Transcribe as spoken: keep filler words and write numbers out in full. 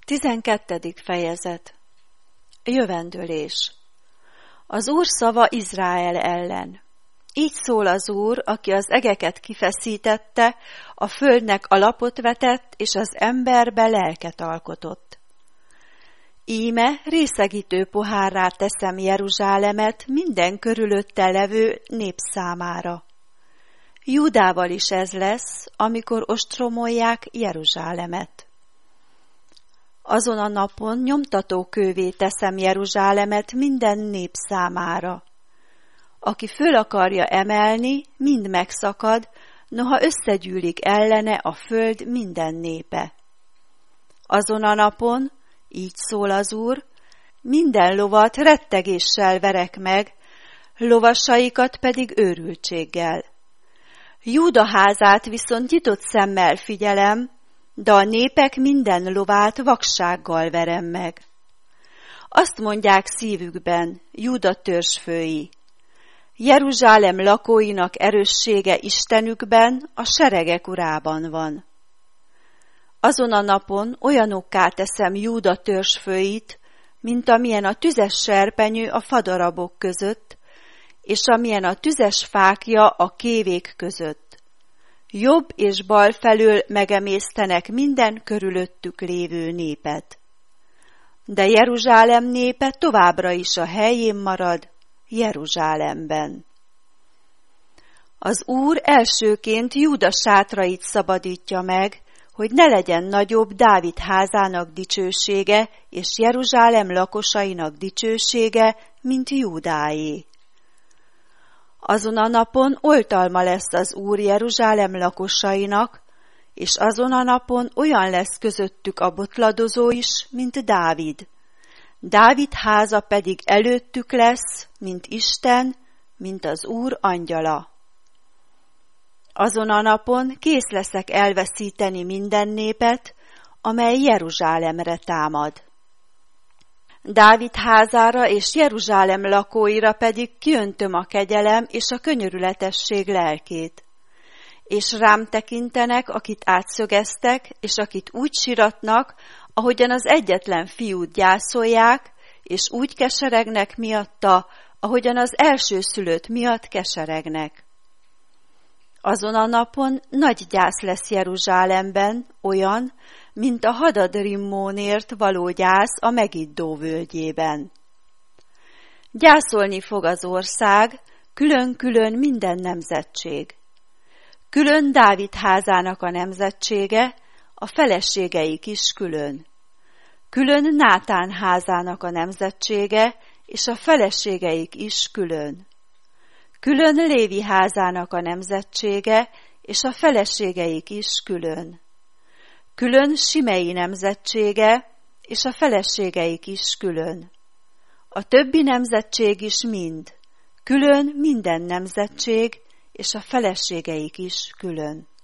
Tizenkettedik fejezet. Jövendőlés. Az Úr szava Izrael ellen. Így szól az Úr, aki az egeket kifeszítette, a földnek alapot vetett, és az emberbe lelket alkotott. Íme részegítő pohárrá teszem Jeruzsálemet minden körülötte levő nép számára. Júdával is ez lesz, amikor ostromolják Jeruzsálemet. Azon a napon nyomtatókővé teszem Jeruzsálemet minden nép számára. Aki föl akarja emelni, mind megszakad, noha összegyűlik ellene a föld minden népe. Azon a napon, így szól az Úr, minden lovat rettegéssel verek meg, lovasaikat pedig őrültséggel. Júda házát viszont nyitott szemmel figyelem, de a népek minden lovát vaksággal verem meg. Azt mondják szívükben, Júda törzsfői, Jeruzsálem lakóinak erőssége Istenükben, a seregek urában van. Azon a napon olyanokká teszem Júda törzsfőit, mint amilyen a tüzes serpenyő a fadarabok között, és amilyen a tüzes fákja a kévék között. Jobb és bal felől megemésztenek minden körülöttük lévő népet. De Jeruzsálem népe továbbra is a helyén marad, Jeruzsálemben. Az Úr elsőként Júda sátrait szabadítja meg, hogy ne legyen nagyobb Dávid házának dicsősége és Jeruzsálem lakosainak dicsősége, mint Júdáé. Azon a napon oltalma lesz az Úr Jeruzsálem lakosainak, és azon a napon olyan lesz közöttük a botladozó is, mint Dávid. Dávid háza pedig előttük lesz, mint Isten, mint az Úr angyala. Azon a napon kész leszek elveszíteni minden népet, amely Jeruzsálemre támad. Dávid házára és Jeruzsálem lakóira pedig kiöntöm a kegyelem és a könyörületesség lelkét. És rám tekintenek, akit átszögeztek, és akit úgy siratnak, ahogyan az egyetlen fiút gyászolják, és úgy keseregnek miatta, ahogyan az elsőszülött miatt keseregnek. Azon a napon nagy gyász lesz Jeruzsálemben, olyan, mint a Hadad-rimmónért való gyász a Megiddó völgyében. Gyászolni fog az ország, külön-külön minden nemzetség. Külön Dávid házának a nemzetsége, a feleségeik is külön. Külön Nátán házának a nemzetsége, és a feleségeik is külön. Külön Lévi házának a nemzetsége, és a feleségeik is külön. Külön Simei nemzetsége, és a feleségeik is külön. A többi nemzetség is mind, külön minden nemzetség, és a feleségeik is külön.